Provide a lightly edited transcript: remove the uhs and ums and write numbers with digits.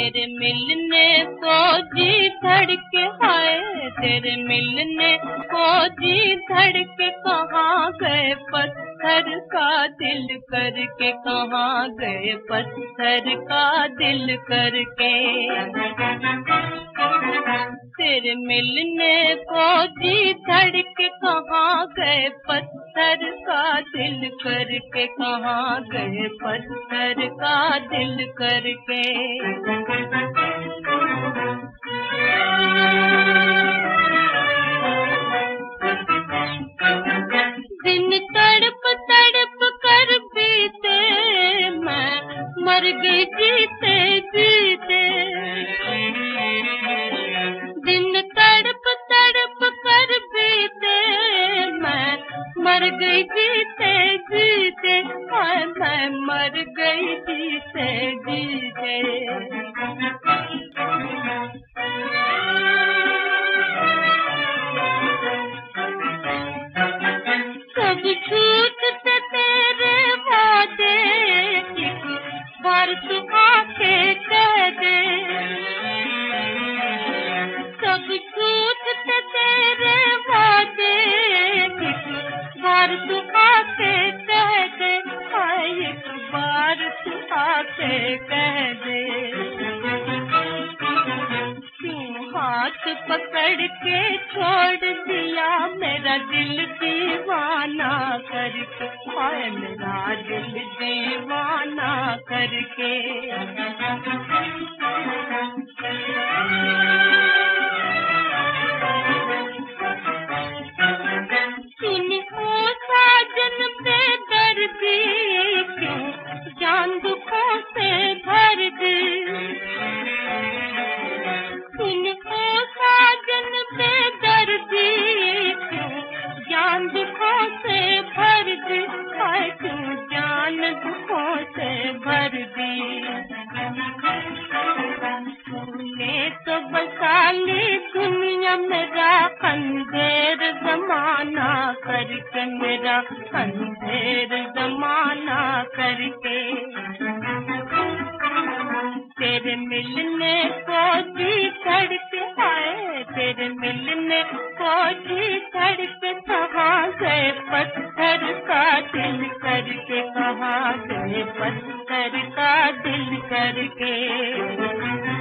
तेरे मिलने को जी धड़के हाय, तेरे मिलने को जी धड़के कहाँ गए पत्थर का दिल करके, कहाँ गए पत्थर का दिल करके। तेरे मिलने को जी धड़के कहाँ गए पत्थर का दिल करके, कहाँ गए पत्थर का दिल करके। दिन तड़प तड़प कर बीते, मैं मर गई जीते जीते। दिन तड़प तड़प कर बीते, मैं मर गई जीते जीते, मैं मर गई जीते जीते। सब छूटते तेरे वादे, एक बार तू आके कह दे। सब छूटते तेरे वादे, एक बार तू आके कह दे, एक बार तू आके कह दे। क्यों हाथ पकड़ के छोड़ दिया मेरा दिल दीवाना करके, हाय मेरा दिल दीवाना करके। सुन ओ साजन बेदर्दी, क्यों जान दुखों से भर दी। सुन ओ साजन बेदर्दी, क्यों जान दुखों से भर दी, क्यों जान दुखों से भर दी। तूने तो बसा ली दुनिया मेरा अंधेर जमाना करके, मेरा अंधेर जमाना करके। तेरे मिलने को जी धड़के आए, तेरे मिलने को जी धड़के कहाँ गए पत्थर का दिल करके, कहाँ गए पत्थर का दिल करके।